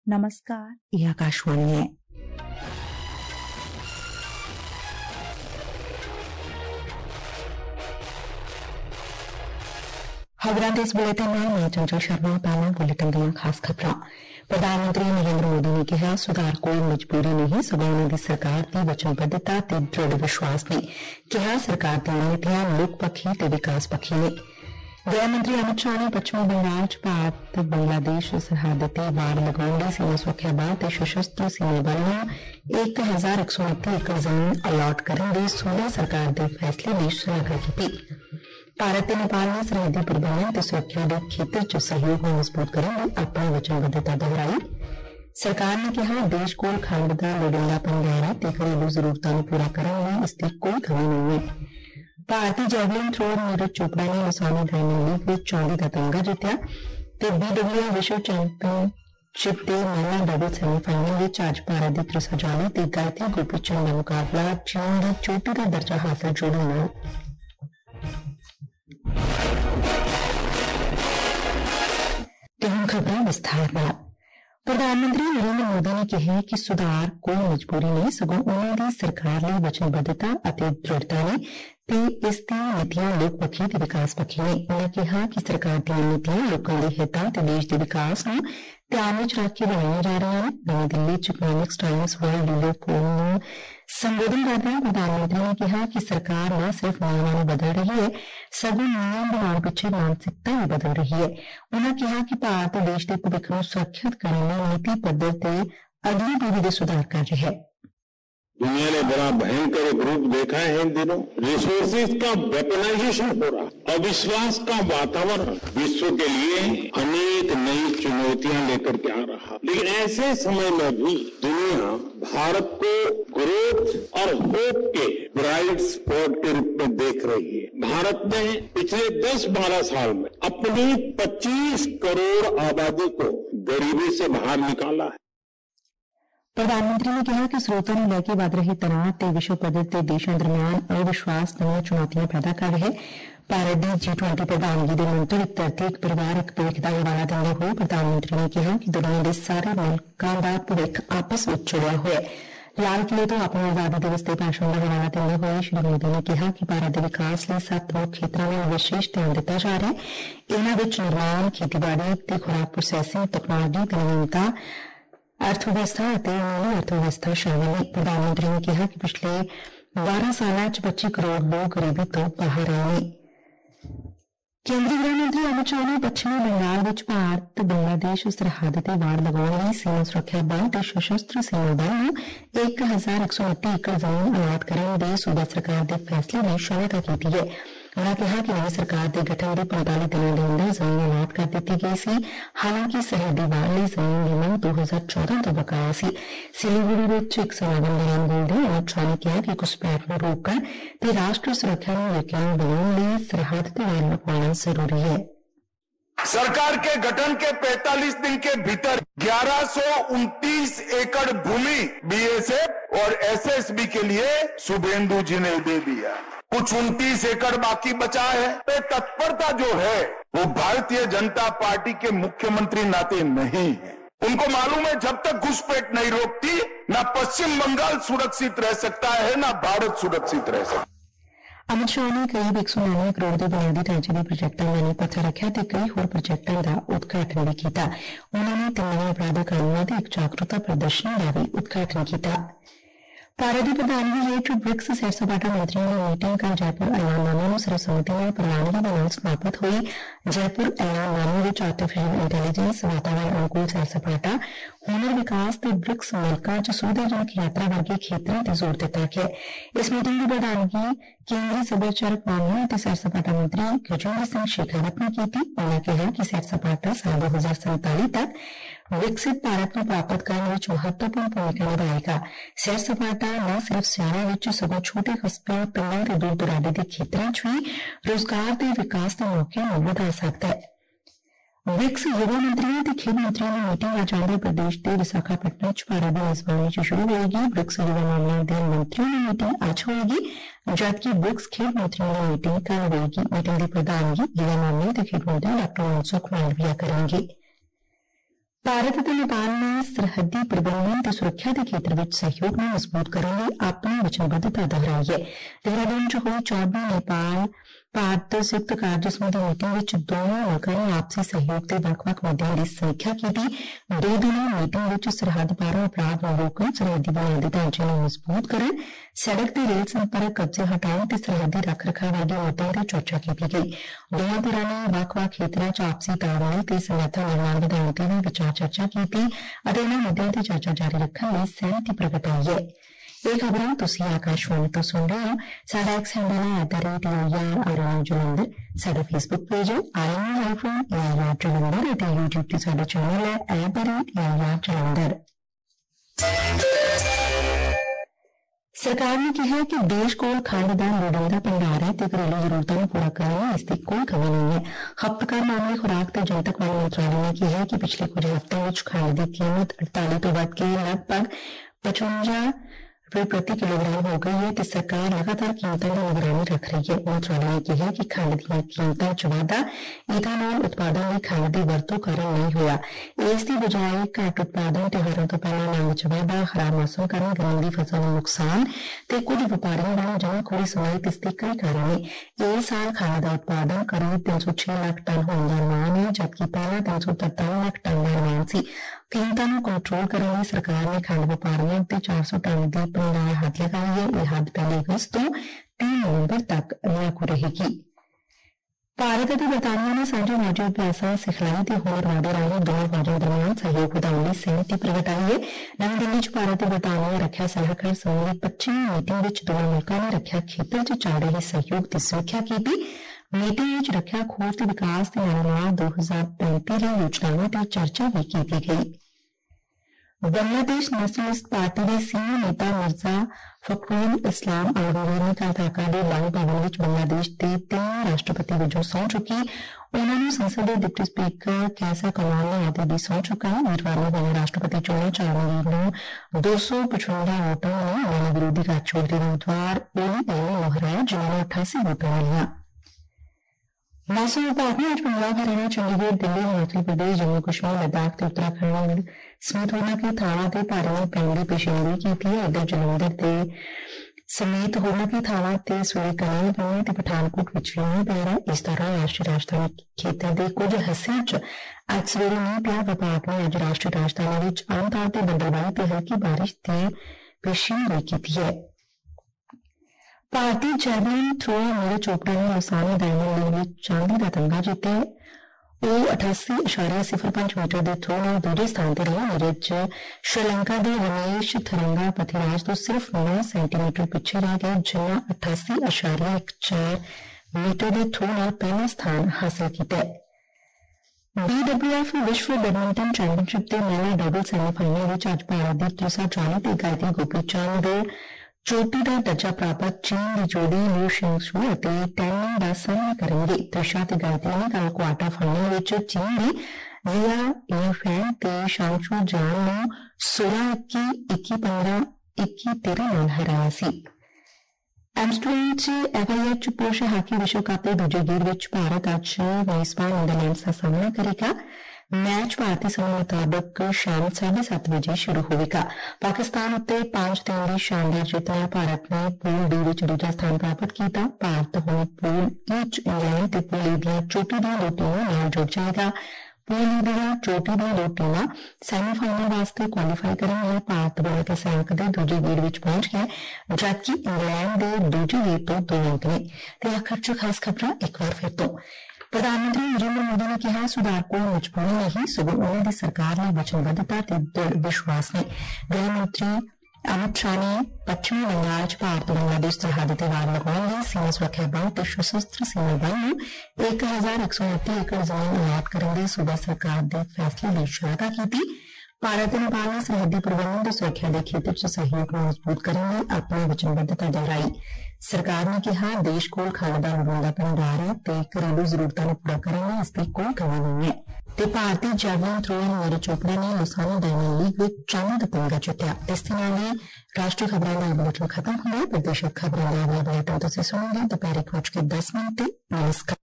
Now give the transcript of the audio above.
नमस्कार, ਇਹ ਆਕਾਸ਼ਵਾਣੀ ਹੈ। खबरों के इस बुलेटिन में मैं चंचल शर्मा। पहला बुलेटिन ਦੀਆਂ खास खबरां। प्रधान मंत्री नरेंद्र मोदी ने कहा सुधार कोई मजबूरी नहीं सगों उन्हां दी सरकार दी वचनबद्धता ते दृढ़ विश्वास ने कहा सरकार दी नीतियां लोकपक्षी ते विकास पक्षी ने। गृह मंत्री अमित शाह ने पश्चिमी बंगाल च भारत बांग्लादेश सरहद ते वार लगाउण लई सीमा सुरक्षा बल ते सशस्त्र सीमा बल नूं 1129 एकड़ जमीन अलाट करन दे सूबा सरकार दे फैसले दी शलाघा कीती। भारत ते नेपाल ने सरहदी प्रबंधन ते सुरक्षा के खेत्र च सहयोग को मजबूत करने की अपनी वचनबद्धता दोहराई। सरकार ने कहा देश को खंड का लोड़ींदापन गैर ते घरेलू जरूरतों को पूरा करने में इसकी कोई कमी नहीं है। भारतीय जैवलिन थ्रो नीरज चोपड़ा ने लसानी डायमंड लीग में चांदी का तमगा जीत्या ते BWA विश्व चैंपियनशिप के महिला डबल सैमीफाइनल में आज भारत की त्रिसा जानी ते गायत्री गुरप्रीत चंद का मुकाबला चीन की चोटी का दर्जा हासिल जोड़न नाल। खबरें विस्तार में। प्रधानमंत्री नरेंद्र मोदी ने कहा कि सुधार कोई मजबूरी नहीं सगों उन्होंने सरकार की वचनबद्धता और दृढ़ता ने ते इस दी नीतियां लोकपक्षी ते विकास पक्षी ने। उन्होंने कहा कि सरकार दी नीतियां लोगों के हितों ते देश के विकास को ध्यान में रख के बनाई जा रही हैं। नई दिल्ली च Economics Times World Leader Forum में संबोधन करते हुए प्रधानमंत्री ने कहा कि सरकार न सिर्फ नियमों को बदल रही है सगों नियम बनाने पीछे मानसिकता भी बदल रही है। उन्होंने कहा कि भारत देश के भविष्य को सुरक्षित करने में नीति पद्धर से अगली पीढ़ी के सुधार कर रही है। दुनिया ने बड़ा भयंकर एक रूप देखा है इन दिनों। रिसोर्सेज का वेपनाइजेशन हो रहा, अविश्वास का वातावरण विश्व के लिए अनेक नई चुनौतियां लेकर के आ रहा। लेकिन ऐसे समय में भी दुनिया भारत को ग्रोथ और होप के ब्राइट स्पॉट के रूप में देख रही है। भारत ने पिछले 10-12 साल में अपनी 25 करोड़ आबादी को गरीबी से बाहर निकाला है। प्रधानमंत्री ने कहा कि स्रोतों ने लेके बढ़ रहे तनाव ते विश्व पद्धर ते देशों दरमियान अविश्वास नई चुनौतियां पैदा कर रहे। भारत की G20 प्रधानगी के मंत्र एक धरती एक परिवार एक भविख का हवाला देते हुए प्रधानमंत्री ने कहा कि दुनिया के सारे मुल्कों का भविख आपस में जुड़ा हुआ है। लाल किले तो अपने आजादी दिवस के भाषण का हवाला देते हुए श्री मोदी ने कहा कि भारत के विकास लिए 7 प्रमुख क्षेत्रों में विशेष ध्यान दिता जा रहा है। इन्हां विच निर्माण खेतीबाड़ी ते खुराक प्रोसैसिंग तकनोलॉजी ते नवीनता अर्थव्यवस्था और अर्थव्यवस्था शामिल है। प्रधानमंत्री ने कहा कि पिछले 12 साल 25 करोड़ लोग गरीबी तो बाहर आए हैं। केंद्रीय गृह मंत्री अमित शाह ने पश्चिमी बंगाल में भारत बांग्लादेश सरहद ते वार लगाने लई सीमा सुरक्षा बल ते सशस्त्र सीमा बल नूं 1129 एकड़ जमीन अलाट करने दे सूबा सरकार के फैसले की शलाघा की है। उन्होंने कहा कि नई सरकार के गठन के 45 दिनों के अंदर जमीन अलाट कर दी गई सी। हालांकि सरहदी वार ਲਈ जमीन की मांग 2014 तो बकाया सी। सिलीगुड़ी में एक समागम दौरान बोलते अमित शाह ने कहा कि घुसपैठ को रोककर ते राष्ट्र सुरक्षा को यकीनी बनाने लिए सरहद ते वार लगवाना जरूरी है। सरकार के गठन के 45 दिन के भीतर 1129 एकड़ भूमि BSF और SSB के लिए शुभेंदु जी ने दे दिया। कुछ 29 एकड़ बाकी बचा है। तो तत्परता जो है वो भारतीय जनता पार्टी के मुख्यमंत्री नाते नहीं है। उनको मालूम है जब तक घुसपैठ नहीं रोकती ना पश्चिम बंगाल सुरक्षित रह सकता है ना भारत सुरक्षित रह सकता है। अमित शाह ने करीब 199 करोड़ के बुनियादी ढांचे के प्रोजेक्टों का नींह पत्थर रखा तो कई होर प्रोजेक्टों का उद्घाटन भी किया। उन्होंने 3 नवे अपराध कानूनों की एक जागरूकता प्रदर्शनी का भी उद्घाटन किया। भारत की प्रधानगी हेठ ब्रिक्स सैर सपाटा मंत्रियों की मीटिंग कल जयपुर ऐलाननामे में सर्वसम्मति में प्रवानगी के नाल समाप्त हुई। जयपुर ऐलाननामे में आर्टिफिशियल इंटैलीजेंस वातावरण अनुकूल सैर सपाटा हुनर विकास ते ब्रिक्स मुल्कां च सुविधाजनक यात्रा वर्गे खेत्रों पर जोर दिता गया। इस मीटिंग की प्रधानगी केंद्रीय सभाचारक मामलों और सैर सपाटा मंत्री गजेंद्र सिंह शेखावत ने की। उन्होंने कहा कि सैर सपाटा साल 2047 तक विकसित भारत को प्राप्त करने में महत्वपूर्ण भूमिका निभाएगा। सैर सपाटा न सिर्फ शहरों में सगों छोटे कस्बों पिंडों के दूर दुराडे के क्षेत्रों में भी रोजगार के विकास के मौके बढ़ा सकता है। ब्रिक्स युवा मंत्रियों और खेल मंत्रियों की मीटिंग आज आंध्र प्रदेश के विशाखापट्टनम च भारत की मेजबानी च शुरू होगी। ब्रिक्स युवा मामलों के मंत्रियों की मीटिंग आज होगी जबकि ब्रिक्स खेल मंत्रियों की मीटिंग कल होगी। मीटिंग की प्रधानगी युवा मामले और खेल मंत्री डॉ मनसुख मांडविया करेंगे। ਭਾਰਤ ਅਤੇ ਨੇਪਾਲ ਨੇ ਸਰਹੱਦੀ ਪ੍ਰਬੰਧਨ ਤੇ ਸੁਰੱਖਿਆ ਦੇ ਖੇਤਰ ਵਿੱਚ ਸਹਿਯੋਗ ਨੂੰ ਮਜ਼ਬੂਤ ਕਰਨ ਲਈ ਆਪਣੀ ਵਚਨਬੱਧਤਾ ਦੁਹਰਾਈ ਹੈ। ਦੇਹਰਾਦੂਨ 'ਚ ਹੋਈ 14ਵੀਂ ਨੇਪਾਲ ਭਾਰਤ ਸੰਯੁਕਤ ਕਾਰਜ ਸਮੂਹ ਮੀਟਿੰਗ ਵਿੱਚ ਦੋਵਾਂ ਮੁਲਕਾਂ ਨੇ ਆਪਸੀ ਸਹਿਯੋਗ ਦੇ ਵੱਖ-ਵੱਖ ਮੁੱਦਿਆਂ ਦੀ ਸਮੀਖਿਆ ਕੀਤੀ। 2 ਦਿਨਾਂ ਮੀਟਿੰਗ ਵਿੱਚ ਸਰਹੱਦ ਪਾਰੋਂ ਅਪਰਾਧ ਨੂੰ ਰੋਕਣ, ਸਰਹੱਦੀ ਬੁਨਿਆਦੀ ਢਾਂਚੇ ਨੂੰ ਮਜ਼ਬੂਤ ਕਰਨ, ਸੜਕ ਤੇ ਰੇਲ ਸੰਪਰਕ ਕਬਜ਼ੇ ਹਟਾਉਣ ਤੇ ਸਰਹੱਦੀ ਰੱਖ-ਰਖਾਅ ਵਰਗੇ ਮੁੱਦਿਆਂ ਤੇ ਚਰਚਾ ਕੀਤੀ ਗਈ। ਦੋਵਾਂ ਧਿਰਾਂ ਨੇ ਵੱਖ-ਵੱਖ ਖੇਤਰਾਂ 'ਚ ਆਪਸੀ ਤਾਲਮੇਲ ਤੇ ਸਮਰੱਥਾ ਨਿਰਮਾਣ ਵਧਾਉਣ ਤੇ ਵੀ ਵਿਚਾਰ ਚਰਚਾ ਕੀਤੀ ਅਤੇ ਇਹਨਾਂ ਮੁੱਦਿਆਂ ਤੇ ਚਰਚਾ ਜਾਰੀ ਰੱਖਣ ਲਈ ਸਹਿਮਤੀ ਪ੍ਰਗਟਾਈ ਹੈ। ਇਹ ਖਬਰਾਂ ਤੁਸੀਂ ਆਕਾਸ਼ਵਾਣੀ ਤੋਂ ਸੁਣ ਰਹੇ ਹੋ। ਸਾਡਾ ਐਕਸ ਹੈਂਡਲ ਹੈ @AR ਜਲੰਧਰ, ਸਾਡਾ ਫੇਸਬੁੱਕ ਪੇਜ ਹੈ AR ਜਲੰਧਰ ਅਤੇ YouTube ਤੇ ਸਾਡਾ ਚੈਨਲ ਹੈ AR ਜਲੰਧਰ। ਸਰਕਾਰ ਨੇ ਕਿਹਾ ਕਿ ਦੇਸ਼ ਕੋਲ ਖੰਡ ਦਾ ਲੋੜੀਂਦਾ ਭੰਡਾਰ ਹੈ ਤੇ ਘਰੇਲੂ ਜ਼ਰੂਰਤਾਂ ਨੂੰ ਪੂਰਾ ਕਰਨ ਲਈ ਇਸ ਦੀ ਕੋਈ ਕਮੀ ਨਹੀਂ ਹੈ। ਖਪਤਕਾਰ ਮਾਮਲੇ, ਖੁਰਾਕ ਤੇ ਜਨਤਕ ਵੰਡ ਮੰਤਰਾਲੇ ਨੇ ਕਿਹਾ ਕਿ ਪਿਛਲੇ ਕੁਝ ਹਫ਼ਤਿਆਂ ਵਿੱਚ ਖੰਡ ਦੀ ਕੀਮਤ 48 ਤੋਂ ਵੱਧ ਕੇ ਲਗਭਗ 55 ਰੁਪਏ ਪ੍ਰਤੀ ਕਿਲੋਗ੍ਰਾਮ ਹੋ ਗਈ ਹੈ ਤੇ ਸਰਕਾਰ ਲਗਾਤਾਰ ਕੀਮਤਾਂ ਦੀ ਨਿਗਰਾਨੀ ਰੱਖ ਰਹੀ ਹੈ। ਮੰਤਰਾਲੇ ਨੇ ਕਿਹਾ ਕਿ ਖੰਡ ਦੀਆਂ ਕੀਮਤਾਂ 'ਚ ਵਾਧਾ ਈਥਾਨੋਲ ਉਤਪਾਦਨ ਲਈ ਖੰਡ ਦੀ ਵਰਤੋਂ ਕਾਰਨ ਨਹੀਂ ਹੋਇਆ। ਇਸ ਦੀ ਬਜਾਏ ਘੱਟ ਉਤਪਾਦਨ, ਤਿਉਹਾਰਾਂ ਤੋਂ ਪਹਿਲਾਂ ਮੰਗ 'ਚ ਵਾਧਾ, ਖਰਾਬ ਮੌਸਮ ਕਾਰਨ ਗੰਨੇ ਦੀ ਫਸਲ ਨੂੰ ਨੁਕਸਾਨ ਤੇ ਕੁਝ ਵਪਾਰੀਆਂ ਵੱਲੋਂ ਜਮ੍ਹਾਖੋਰੀ ਸਮੇਤ ਇਸ ਦੇ ਕਈ ਕਾਰਨ ਨੇ। ਇਸ ਸਾਲ ਖੰਡ ਦਾ ਉਤਪਾਦਨ ਕਰੀਬ 306 ਲੱਖ ਟਨ ਹੋਣ ਦਾ ਅਨੁਮਾਨ ਹੈ, ਜਦਕਿ ਪਹਿਲਾਂ 343 ਲੱਖ ਟਨ ਦਾ ਅਨੁਮਾਨ ਸੀ। ਕੀਮਤਾਂ ਨੂੰ ਕੰਟਰੋਲ ਕਰਨ ਲਈ ਸਰਕਾਰ ਨੇ ਖੰਡ ਵਪਾਰੀਆਂ ਤੇ 400 ਟਨ ਦੀ ਭੰਡਾਰ ਹੱਦ ਲਗਾਈ ਹੈ। ਇਹ ਹੱਦ 1 ਅਗਸਤ ਤੋਂ 3 ਨਵੰਬਰ ਤੱਕ ਲਾਗੂ ਰਹੇਗੀ। ਭਾਰਤ ਅਤੇ ਬਰਤਾਨੀਆ ਨੇ ਸਾਂਝੇ ਫੌਜੀ ਅਭਿਆਸਾਂ, ਸਿਖਲਾਈ ਤੇ ਹੋਰ ਵਾਧੇ ਰਾਹੀਂ ਦੋਵੇਂ ਫੌਜਾਂ ਦਰਮਿਆਨ ਸਹਿਯੋਗ ਵਧਾਉਣ ਲਈ ਸਹਿਮਤੀ ਪ੍ਰਗਟਾਈ ਹੈ। ਨਵੀਂ ਦਿੱਲੀ 'ਚ ਭਾਰਤ ਤੇ ਬਰਤਾਨੀਆ ਰੱਖਿਆ ਸਲਾਹਕਾਰ ਸਮੂਹ ਦੀ 25ਵੀਂ ਮੀਟਿੰਗ ਵਿੱਚ ਦੋਵੇਂ ਮੁਲਕਾਂ ਨੇ ਰੱਖਿਆ ਖੇਤਰ 'ਚ ਚੱਲ ਰਹੇ ਸਹਿਯੋਗ ਦੀ ਸਮੀਖਿਆ ਕੀਤੀ। ਮੀਟਿੰਗ ਵਿੱਚ ਰੱਖਿਆ ਖੋਜ ਤੇ ਵਿਕਾਸ ਤੇ ਨਾਲ 2035 ਲਈ ਯੋਜਨਾਵਾਂ ਤੇ ਚਰਚਾ ਵੀ ਕੀਤੀ ਗਈ। ਬੰਗਲਾदेश नेशनलिस्ट पार्टी ਦੇ ਸੀਨੀਅਰ ਨੇਤਾ ਮਿਰਜ਼ਾ ਫਖਰੁਲ ਇਸਲਾਮ ਅਲਗੋਰੀ ਨੇ ਕੱਲ੍ਹ ਢਾਕਾ ਦੇ ਲਾਲ ਭਵਨ ਵਿੱਚ ਬੰਗਲਾदेश ਦੇ 3 ਰਾਸ਼ਟਰਪਤੀ ਵਜੋਂ ਸਹੁੰ ਚੁੱਕੀ। ਉਨ੍ਹਾਂ ਨੂੰ ਸੰਸਦ ਦੇ ਡਿਪਟੀ ਸਪੀਕਰ ਕੈਸਾ ਕਮਾਲ ਨੇ ਅਹੁਦੇ ਦੀ ਸਹੁੰ ਚੁਕਾਈ। ਵੀਰਵਾਰ ਨੂੰ ਹੋਈਆਂ ਰਾਸ਼ਟਰਪਤੀ ਚੋਣਾਂ 'ਚ ਆਲਮਗੀਰ ਨੂੰ 255 ਵੋਟਾਂ ਨੇ ਉਹਨਾਂ ਨੇ ਵਿਰੋਧੀ ਗੱਠਜੋੜ ਦੇ ਉਮੀਦਵਾਰ ਓਲੀ ਪੈਨਲ ਨੂੰ ਹਰਾਇਆ, ਜਿਨ੍ਹਾਂ ਨੂੰ 88 ਵੋਟਾਂ ਮਿਲੀਆਂ। मौसम विभाग ने आज पंजाब, हरियाणा, चंडीगढ़, दिल्ली, हिमाचल प्रदेश, जम्मू कश्मीर, लद्दाख ते उत्तराखंड ਸਮੇਤ ਉਹਨਾਂ ਦੇ ਥਾਵਾਂ ਤੇ ਭਾਰੀ ਮੀਂਹ ਪੈਣ ਦੀ ਪੇਸ਼ੀਨਗੋਈ ਕੀਤੀ ਹੈ। ਇੱਧਰ ਜਲੰਧਰ ਦੇ ਸਮੇਤ ਹੋਰਨਾਂ ਦੀ ਥਾਵਾਂ ਤੇ ਸਵੇਰੇ ਕਣੀਆਂ ਪਈਆਂ ਤੇ ਪਠਾਨਕੋਟ ਵਿੱਚ ਵੀ ਮੀਂਹ ਪੈ ਰਿਹਾ। ਇਸ ਤਰ੍ਹਾਂ ਰਾਸ਼ਟਰੀ ਰਾਜਧਾਨੀ ਖੇਤਰ ਦੇ ਕੁਝ ਹਿੱਸਿਆਂ 'ਚ ਅੱਜ ਸਵੇਰੇ ਮੀਂਹ ਪਿਆ। ਵਿਭਾਗ ਨੇ ਅੱਜ ਰਾਸ਼ਟਰੀ ਰਾਜਧਾਨੀ ਵਿੱਚ ਆਮ ਤੌਰ ਤੇ ਬੱਦਲਬਾਈ ਤੇ ਹਲਕੀ ਬਾਰਿਸ਼ ਦੀ ਪੇਸ਼ੀਨਗੋਈ ਕੀਤੀ ਹੈ। ਭਾਰਤੀ ਜੈਵਲਿਨ ਥਰੋਅਰ ਨੀਰਜ ਚੋਪੜਾ ਨੇ ਲਸਾਨਾ ਡਾਇਮੰਡ ਲੀਗ ਵਿੱਚ ਚਾਂਦੀ ਦਾ ਤਮਗਾ ਜਿੱਤਿਆ। ਉਹ 88.05 ਮੀਟਰ ਦੇ ਥਰੋ ਨਾਲ ਦੂਜੇ ਸਥਾਨ ਤੇ ਰਿਹਾ। ਨੀਰਜ ਸ਼੍ਰੀਲੰਕਾ ਦੇ ਰਮੇਸ਼ ਥਰੰਗਾ ਪਥਿਰਾਜ ਤੋਂ ਸਿਰਫ 9 ਸੈਂਟੀਮੀਟਰ ਪਿੱਛੇ ਰਹਿ ਗਏ, ਜਿਨ੍ਹਾਂ 88.14 ਮੀਟਰ ਦੇ ਥਰੋ ਨਾਲ ਪਹਿਲਾ ਸਥਾਨ ਹਾਸਲ ਕੀਤਾ। BWF ਵਿਸ਼ਵ ਬੈਡਮਿੰਟਨ ਚੈਂਪੀਅਨਸ਼ਿਪ ਦੇ ਮਹਿਲਾ ਡਬਲ ਸੈਮੀਫਾਈਨਲ ਵਿੱਚ ਅੱਜ ਭਾਰਤ ਦੀ ਤ੍ਰਿਸ਼ਾ ਜਾਨੀ ਤੇ ਗਾਇत्री ਗੋਪੀ ਚੰਦ ਚੋਟੀ ਦਾ ਦਰਜਾ ਪ੍ਰਾਪਤ ਚੀਨ ਦੀ ਜੋੜੀ ਲਿਊ ਸ਼ਿੰਗਸ਼ੂ ਅਤੇ ਟੈਨਿੰਗ ਦਾ ਸਾਹਮਣਾ ਕਰਨਗੇ। ਤ੍ਰਿਸ਼ਾ ਤੇ ਗਾਇत्री ਨੇ ਕੱਲ੍ਹ ਕੁਆਰਟਰ ਫਾਈਨਲ ਵਿੱਚ ਚੀਨ ਦੀ ਰੀਆ ਯੂਫੈਨ ਤੇ ਸ਼ਾਂਗਸ਼ੂ ਜਾਨ ਨੂੰ 16-21, 21-15, 21-13 ਨਾਲ ਹਰਾਇਆ ਸੀ। ਐਮਸਟਰਡਮ 'ਚ FIH ਪੁਰਸ਼ ਹਾਕੀ ਵਿਸ਼ਵ ਕੱਪ ਦੇ ਦੂਜੇ ਗੇੜ ਵਿੱਚ ਭਾਰਤ ਅੱਜ ਮੇਜ਼ਬਾਨ ਨੀਦਰਲੈਂਡਸ ਦਾ ਸਾਹਮਣਾ ਕਰੇਗਾ। ਮੈਚ ਭਾਰਤੀ ਸਮੇਂ ਮੁਤਾਬਕ ਸ਼ਾਮ 7:30 ਵਜੇ ਸ਼ੁਰੂ ਹੋਵੇਗਾ। ਪਾਕਿਸਤਾਨ ਉੱਤੇ 5 ਦਿਨ ਦੀ ਸ਼ਾਨਦਾਰ ਜਿੱਤ ਨਾਲ ਭਾਰਤ ਨੇ ਪੂਲ ਡੀ ਵਿੱਚ ਦੂਜਾ ਸਥਾਨ ਪ੍ਰਾਪਤ ਕੀਤਾ। ਭਾਰਤ ਹੁਣ ਪੂਲ ਈ 'ਚ ਇੰਗਲੈਂਡ ਤੇ ਪੂਲ ਏ ਦੀਆਂ ਚੋਟੀ ਦੀਆਂ 2 ਟੀਮਾਂ ਨਾਲ ਜੁੜ ਜਾਏਗਾ। ਪੂਲ ਈ ਦੀਆਂ ਚੋਟੀ ਦੀਆਂ 2 ਟੀਮਾਂ ਸੈਮੀਫਾਈਨਲ ਵਾਸਤੇ ਕੁਆਲੀਫਾਈ ਕਰਨਗੀਆਂ। ਭਾਰਤ ਬਹੁਤ ਇਸ ਅੰਕ ਦੇ ਦੂਜੇ ਗੇੜ ਵਿੱਚ ਪਹੁੰਚ ਗਿਆ, ਜਦਕਿ ਇੰਗਲੈਂਡ ਦੇ ਦੂਜੇ ਗੇੜ ਤੋਂ 2 ਅੰਕ ਨੇ। ਤੇ ਆਖਰ 'ਚ ਖਾਸ ਖਬਰਾਂ ਇੱਕ ਵਾਰ ਫਿਰ ਤੋਂ। ਪ੍ਰਧਾਨ ਮੰਤਰੀ ਨਰਿੰਦਰ ਮੋਦੀ ਨੇ ਕਿਹਾ, ਸੁਧਾਰ ਕੋਈ ਮਜਬੂਰੀ ਨਹੀਂ, ਸਗੋਂ ਉਹਨਾਂ ਦੀ ਸਰਕਾਰ ਨੇ ਵਚਨਬੱਧਤਾ ਤੇ ਦ੍ਰਿੜ ਵਿਸ਼ਵਾਸ ਨੇ। ਗ੍ਰਹਿ ਮੰਤਰੀ ਅਮਿਤ ਸ਼ਾਹ ਨੇ ਪੱਛਮੀ ਬੰਗਾਲ 'ਚ ਭਾਰਤ ਬੰਗਲਾदेश ਸਰਹੱਦ ਤੇ ਵਾਰ ਲਗਾਉਣ ਲਈ ਸੀਮਾ ਸੁਰੱਖਿਆ ਬਲ ਤੇ ਸਸ਼ਸਤਰ ਸੀਮਾ ਬਲ ਨੂੰ 1129 ਏਕੜ ਜ਼ਮੀਨ ਅਲਾਟ ਕਰਨ ਦੇ ਸੂਬਾ ਸਰਕਾਰ ਦੇ ਫੈਸਲੇ ਦੀ ਸ਼ਲਾਘਾ ਕੀਤੀ। ਭਾਰਤ ਤੇ ਨੇਪਾਲ ਨੇ ਸਰਹੱਦੀ ਪ੍ਰਬੰਧਨ ਤੇ ਸੁਰੱਖਿਆ ਦੇ ਖੇਤਰ 'ਚ ਸਹਿਯੋਗ ਨੂੰ ਮਜ਼ਬੂਤ ਕਰਨ ਲਈ ਆਪਣੀ ਵਚਨਬੱਧਤਾ ਦੁਹਰਾਈ। ਸਰਕਾਰ ਨੇ ਕਿਹਾ, ਦੇਸ਼ ਕੋਲ ਖੰਡ ਦਾ ਲੋੜੀਂਦਾ ਭੰਡਾਰ ਹੈ ਤੇ ਘਰੇਲੂ ਜ਼ਰੂਰਤਾਂ ਨੂੰ ਪੂਰਾ ਕਰਨ ਲਈ ਇਸ ਦੀ ਕੋਈ ਕਮੀ ਨਹੀਂ ਹੈ। ਤੇ ਭਾਰਤੀ ਜੈਵਲਿਨ ਥਰੋਅਰ ਨੀਰਜ ਚੋਪੜਾ ਨੇ ਲਸਾਨਾ ਡਾਇਮੰਡ ਲੀਗ ਵਿੱਚ ਚਾਂਦੀ ਦਾ ਤਮਗਾ ਜਿੱਤਿਆ। ਇਸ ਦੇ ਨਾਲ ਹੀ ਰਾਸ਼ਟਰੀ ਖਬਰਾਂ ਦਾ ਬੁਲੇਟਿਨ ਖਤਮ ਹੁੰਦਾ ਹੈ। ਵਿਦੇਸ਼ੀ ਖਬਰਾਂ ਦਾ ਅਗਲਾ ਬੁਲੇਟਿਨ ਤੁਸੀਂ ਸੁਣੋਗੇ ਦੁਪਹਿਰ 1:10 ਤੇ। ਨਮਸਕਾਰ।